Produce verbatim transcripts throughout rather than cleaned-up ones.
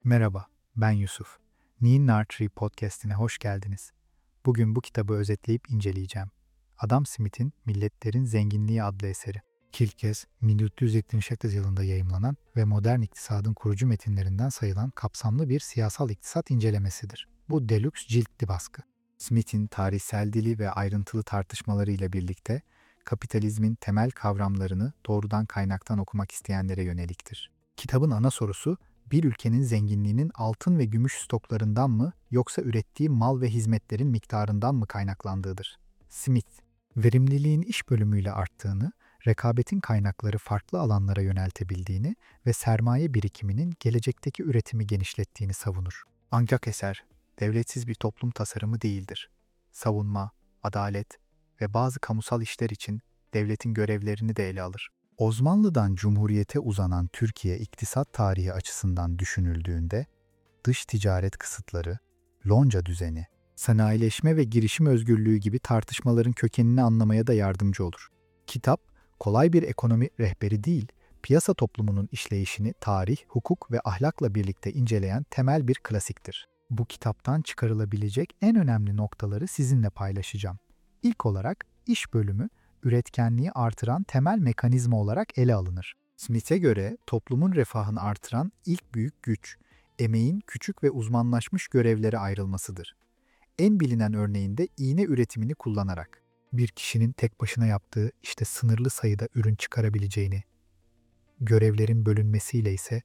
Merhaba, ben Yusuf. Neyin Archery Podcast'ine hoş geldiniz. Bugün bu kitabı özetleyip inceleyeceğim. Adam Smith'in Milletlerin Zenginliği adlı eseri. İlk kez bin dört yüz yetmiş sekiz yılında yayımlanan ve modern iktisadın kurucu metinlerinden sayılan kapsamlı bir siyasal iktisat incelemesidir. Bu deluxe ciltli baskı. Smith'in tarihsel dili ve ayrıntılı tartışmaları ile birlikte kapitalizmin temel kavramlarını doğrudan kaynaktan okumak isteyenlere yöneliktir. Kitabın ana sorusu, bir ülkenin zenginliğinin altın ve gümüş stoklarından mı yoksa ürettiği mal ve hizmetlerin miktarından mı kaynaklandığıdır. Smith, verimliliğin iş bölümüyle arttığını, rekabetin kaynakları farklı alanlara yöneltebildiğini ve sermaye birikiminin gelecekteki üretimi genişlettiğini savunur. Ancak eser, devletsiz bir toplum tasarımı değildir. Savunma, adalet ve bazı kamusal işler için devletin görevlerini de ele alır. Osmanlı'dan Cumhuriyet'e uzanan Türkiye iktisat tarihi açısından düşünüldüğünde, dış ticaret kısıtları, lonca düzeni, sanayileşme ve girişim özgürlüğü gibi tartışmaların kökenini anlamaya da yardımcı olur. Kitap, kolay bir ekonomi rehberi değil, piyasa toplumunun işleyişini tarih, hukuk ve ahlakla birlikte inceleyen temel bir klasiktir. Bu kitaptan çıkarılabilecek en önemli noktaları sizinle paylaşacağım. İlk olarak iş bölümü, üretkenliği artıran temel mekanizma olarak ele alınır. Smith'e göre toplumun refahını artıran ilk büyük güç, emeğin küçük ve uzmanlaşmış görevlere ayrılmasıdır. En bilinen örneğinde iğne üretimini kullanarak, bir kişinin tek başına yaptığı işte sınırlı sayıda ürün çıkarabileceğini, görevlerin bölünmesiyle ise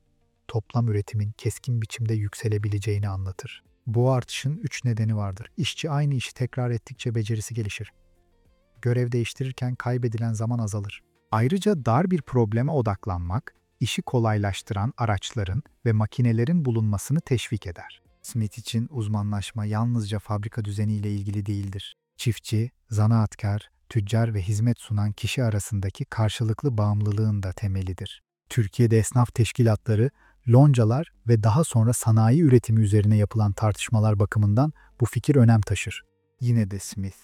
toplam üretimin keskin biçimde yükselebileceğini anlatır. Bu artışın üç nedeni vardır. İşçi aynı işi tekrar ettikçe becerisi gelişir. Görev değiştirirken kaybedilen zaman azalır. Ayrıca dar bir probleme odaklanmak, işi kolaylaştıran araçların ve makinelerin bulunmasını teşvik eder. Smith için uzmanlaşma yalnızca fabrika düzeniyle ilgili değildir. Çiftçi, zanaatkar, tüccar ve hizmet sunan kişi arasındaki karşılıklı bağımlılığın da temelidir. Türkiye'de esnaf teşkilatları, loncalar ve daha sonra sanayi üretimi üzerine yapılan tartışmalar bakımından bu fikir önem taşır. Yine de Smith,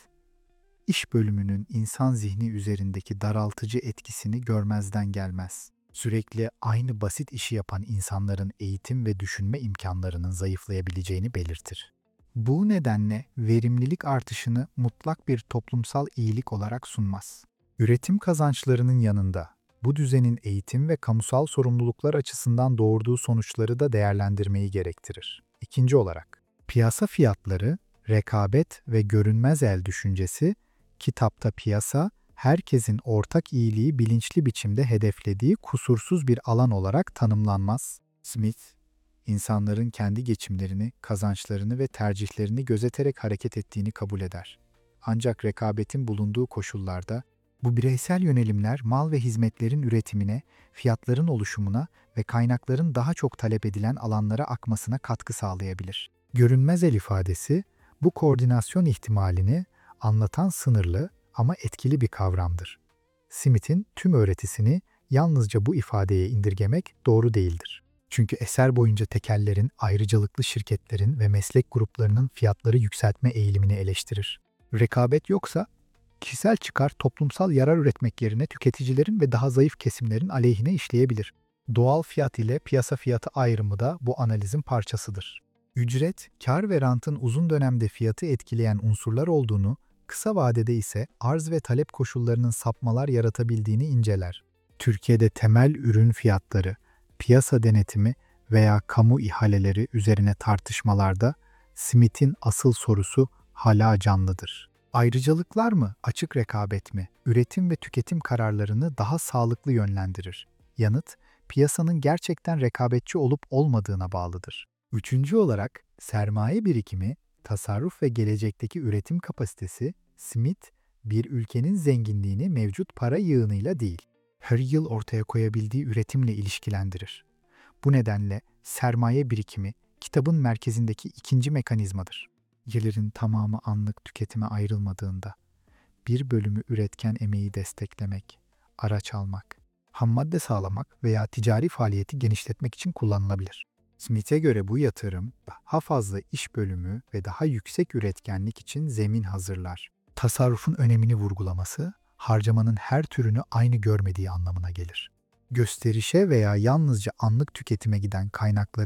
İş bölümünün insan zihni üzerindeki daraltıcı etkisini görmezden gelmez. Sürekli aynı basit işi yapan insanların eğitim ve düşünme imkanlarının zayıflayabileceğini belirtir. Bu nedenle verimlilik artışını mutlak bir toplumsal iyilik olarak sunmaz. Üretim kazançlarının yanında bu düzenin eğitim ve kamusal sorumluluklar açısından doğurduğu sonuçları da değerlendirmeyi gerektirir. İkinci olarak, piyasa fiyatları, rekabet ve görünmez el düşüncesi, kitapta piyasa, herkesin ortak iyiliği bilinçli biçimde hedeflediği kusursuz bir alan olarak tanımlanmaz. Smith, insanların kendi geçimlerini, kazançlarını ve tercihlerini gözeterek hareket ettiğini kabul eder. Ancak rekabetin bulunduğu koşullarda, bu bireysel yönelimler mal ve hizmetlerin üretimine, fiyatların oluşumuna ve kaynakların daha çok talep edilen alanlara akmasına katkı sağlayabilir. Görünmez el ifadesi, bu koordinasyon ihtimalini anlatan sınırlı ama etkili bir kavramdır. Smith'in tüm öğretisini yalnızca bu ifadeye indirgemek doğru değildir. Çünkü eser boyunca tekellerin, ayrıcalıklı şirketlerin ve meslek gruplarının fiyatları yükseltme eğilimini eleştirir. Rekabet yoksa, kişisel çıkar toplumsal yarar üretmek yerine tüketicilerin ve daha zayıf kesimlerin aleyhine işleyebilir. Doğal fiyat ile piyasa fiyatı ayrımı da bu analizin parçasıdır. Ücret, kar ve rantın uzun dönemde fiyatı etkileyen unsurlar olduğunu, kısa vadede ise arz ve talep koşullarının sapmalar yaratabildiğini inceler. Türkiye'de temel ürün fiyatları, piyasa denetimi veya kamu ihaleleri üzerine tartışmalarda Smith'in asıl sorusu hala canlıdır. Ayrıcalıklar mı, açık rekabet mi, üretim ve tüketim kararlarını daha sağlıklı yönlendirir? Yanıt, piyasanın gerçekten rekabetçi olup olmadığına bağlıdır. Üçüncü olarak, sermaye birikimi, tasarruf ve gelecekteki üretim kapasitesi, Smith, bir ülkenin zenginliğini mevcut para yığınıyla değil, her yıl ortaya koyabildiği üretimle ilişkilendirir. Bu nedenle sermaye birikimi, kitabın merkezindeki ikinci mekanizmadır. Gelirin tamamı anlık tüketime ayrılmadığında, bir bölümü üretken emeği desteklemek, araç almak, hammadde sağlamak veya ticari faaliyeti genişletmek için kullanılabilir. Smith'e göre bu yatırım, daha fazla iş bölümü ve daha yüksek üretkenlik için zemin hazırlar. Tasarrufun önemini vurgulaması, harcamanın her türünü aynı görmediği anlamına gelir. Gösterişe veya yalnızca anlık tüketime giden kaynakların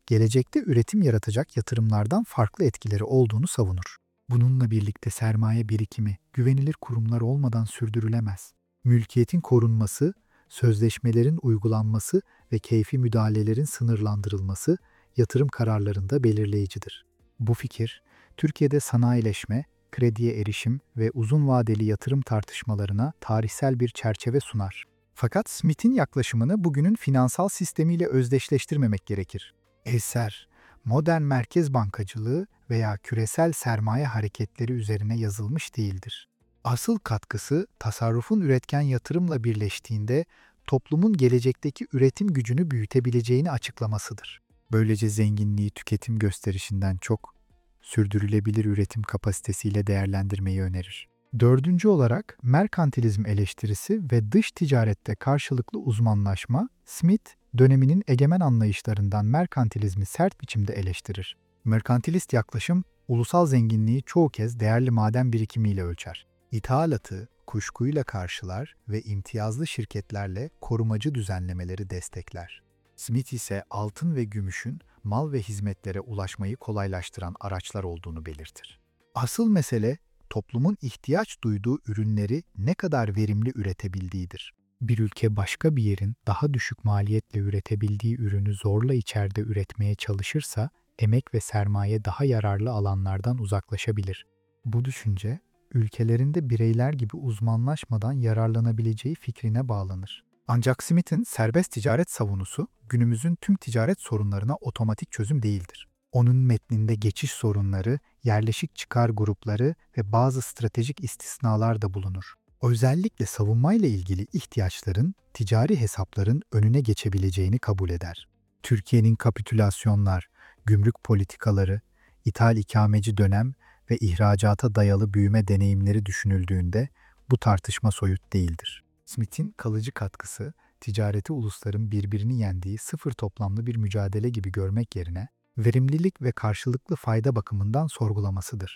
gelecekte üretim yaratacak yatırımlardan farklı etkileri olduğunu savunur. Bununla birlikte sermaye birikimi güvenilir kurumlar olmadan sürdürülemez. Mülkiyetin korunması, sözleşmelerin uygulanması ve keyfi müdahalelerin sınırlandırılması yatırım kararlarında belirleyicidir. Bu fikir, Türkiye'de sanayileşme, krediye erişim ve uzun vadeli yatırım tartışmalarına tarihsel bir çerçeve sunar. Fakat Smith'in yaklaşımını bugünün finansal sistemiyle özdeşleştirmemek gerekir. Eser, modern merkez bankacılığı veya küresel sermaye hareketleri üzerine yazılmış değildir. Asıl katkısı tasarrufun üretken yatırımla birleştiğinde toplumun gelecekteki üretim gücünü büyütebileceğini açıklamasıdır. Böylece zenginliği tüketim gösterişinden çok sürdürülebilir üretim kapasitesiyle değerlendirmeyi önerir. Dördüncü olarak merkantilizm eleştirisi ve dış ticarette karşılıklı uzmanlaşma, Smith, döneminin egemen anlayışlarından merkantilizmi sert biçimde eleştirir. Merkantilist yaklaşım, ulusal zenginliği çoğu kez değerli maden birikimiyle ölçer. İthalatı kuşkuyla karşılar ve imtiyazlı şirketlerle korumacı düzenlemeleri destekler. Smith ise altın ve gümüşün mal ve hizmetlere ulaşmayı kolaylaştıran araçlar olduğunu belirtir. Asıl mesele, toplumun ihtiyaç duyduğu ürünleri ne kadar verimli üretebildiğidir. Bir ülke başka bir yerin daha düşük maliyetle üretebildiği ürünü zorla içeride üretmeye çalışırsa, emek ve sermaye daha yararlı alanlardan uzaklaşabilir. Bu düşünce, ülkelerinde bireyler gibi uzmanlaşmadan yararlanabileceği fikrine bağlanır. Ancak Smith'in serbest ticaret savunusu, günümüzün tüm ticaret sorunlarına otomatik çözüm değildir. Onun metninde geçiş sorunları, yerleşik çıkar grupları ve bazı stratejik istisnalar da bulunur. Özellikle savunmayla ilgili ihtiyaçların, ticari hesapların önüne geçebileceğini kabul eder. Türkiye'nin kapitülasyonlar, gümrük politikaları, ithal ikameci dönem ve ihracata dayalı büyüme deneyimleri düşünüldüğünde bu tartışma soyut değildir. Smith'in kalıcı katkısı, ticareti ulusların birbirini yendiği sıfır toplamlı bir mücadele gibi görmek yerine, verimlilik ve karşılıklı fayda bakımından sorgulamasıdır.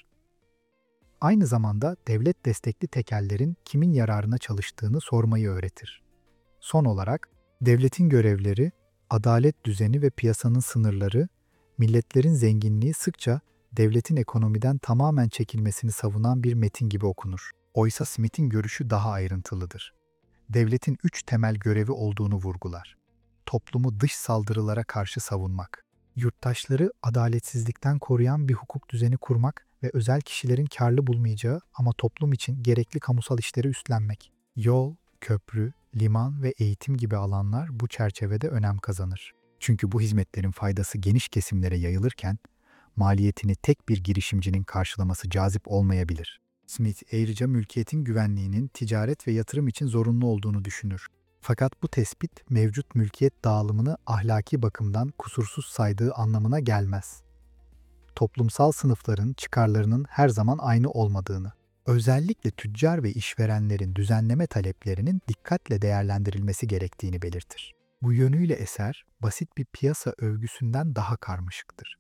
Aynı zamanda devlet destekli tekellerin kimin yararına çalıştığını sormayı öğretir. Son olarak, devletin görevleri, adalet düzeni ve piyasanın sınırları, milletlerin zenginliği sıkça devletin ekonomiden tamamen çekilmesini savunan bir metin gibi okunur. Oysa Smith'in görüşü daha ayrıntılıdır. Devletin üç temel görevi olduğunu vurgular. Toplumu dış saldırılara karşı savunmak, yurttaşları adaletsizlikten koruyan bir hukuk düzeni kurmak ve özel kişilerin karlı bulmayacağı ama toplum için gerekli kamusal işleri üstlenmek. Yol, köprü, liman ve eğitim gibi alanlar bu çerçevede önem kazanır. Çünkü bu hizmetlerin faydası geniş kesimlere yayılırken, maliyetini tek bir girişimcinin karşılaması cazip olmayabilir. Smith ayrıca mülkiyetin güvenliğinin ticaret ve yatırım için zorunlu olduğunu düşünür. Fakat bu tespit mevcut mülkiyet dağılımını ahlaki bakımdan kusursuz saydığı anlamına gelmez. Toplumsal sınıfların çıkarlarının her zaman aynı olmadığını, özellikle tüccar ve işverenlerin düzenleme taleplerinin dikkatle değerlendirilmesi gerektiğini belirtir. Bu yönüyle eser, basit bir piyasa övgüsünden daha karmaşıktır.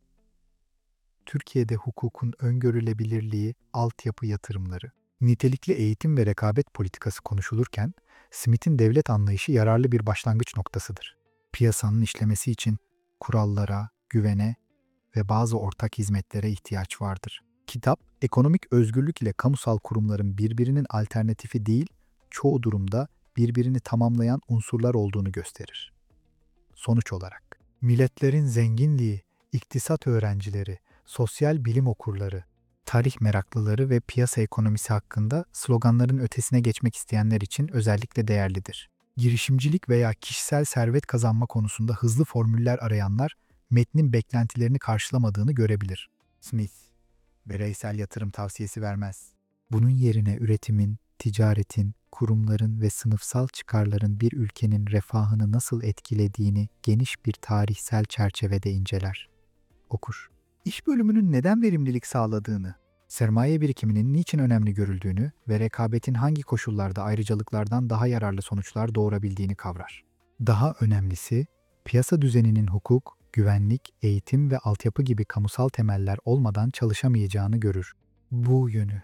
Türkiye'de hukukun öngörülebilirliği, altyapı yatırımları, nitelikli eğitim ve rekabet politikası konuşulurken, Smith'in devlet anlayışı yararlı bir başlangıç noktasıdır. Piyasanın işlemesi için kurallara, güvene ve bazı ortak hizmetlere ihtiyaç vardır. Kitap, ekonomik özgürlük ile kamusal kurumların birbirinin alternatifi değil, çoğu durumda birbirini tamamlayan unsurlar olduğunu gösterir. Sonuç olarak, milletlerin zenginliği, iktisat öğrencileri, sosyal bilim okurları, tarih meraklıları ve piyasa ekonomisi hakkında sloganların ötesine geçmek isteyenler için özellikle değerlidir. Girişimcilik veya kişisel servet kazanma konusunda hızlı formüller arayanlar, metnin beklentilerini karşılamadığını görebilir. Smith, bireysel yatırım tavsiyesi vermez. Bunun yerine üretimin, ticaretin, kurumların ve sınıfsal çıkarların bir ülkenin refahını nasıl etkilediğini geniş bir tarihsel çerçevede inceler. Okur. İş bölümünün neden verimlilik sağladığını, sermaye birikiminin niçin önemli görüldüğünü ve rekabetin hangi koşullarda ayrıcalıklardan daha yararlı sonuçlar doğurabildiğini kavrar. Daha önemlisi, piyasa düzeninin hukuk, güvenlik, eğitim ve altyapı gibi kamusal temeller olmadan çalışamayacağını görür. Bu yönü,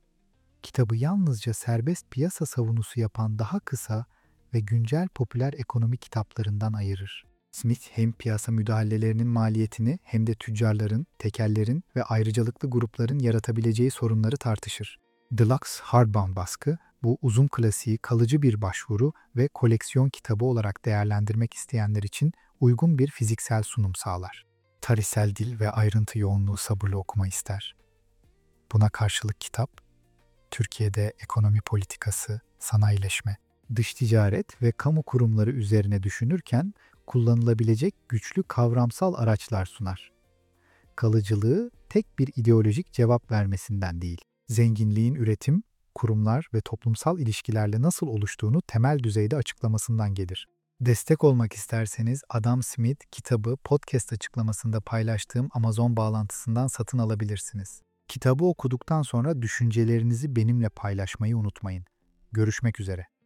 kitabı yalnızca serbest piyasa savunusu yapan daha kısa ve güncel popüler ekonomi kitaplarından ayırır. Smith hem piyasa müdahalelerinin maliyetini hem de tüccarların, tekellerin ve ayrıcalıklı grupların yaratabileceği sorunları tartışır. Deluxe Hardbound baskı, bu uzun klasiği kalıcı bir başvuru ve koleksiyon kitabı olarak değerlendirmek isteyenler için uygun bir fiziksel sunum sağlar. Tarihsel dil ve ayrıntı yoğunluğu sabırla okuma ister. Buna karşılık kitap, Türkiye'de ekonomi politikası, sanayileşme, dış ticaret ve kamu kurumları üzerine düşünürken kullanılabilecek güçlü kavramsal araçlar sunar. Kalıcılığı tek bir ideolojik cevap vermesinden değil, zenginliğin üretim, kurumlar ve toplumsal ilişkilerle nasıl oluştuğunu temel düzeyde açıklamasından gelir. Destek olmak isterseniz Adam Smith kitabı podcast açıklamasında paylaştığım Amazon bağlantısından satın alabilirsiniz. Kitabı okuduktan sonra düşüncelerinizi benimle paylaşmayı unutmayın. Görüşmek üzere.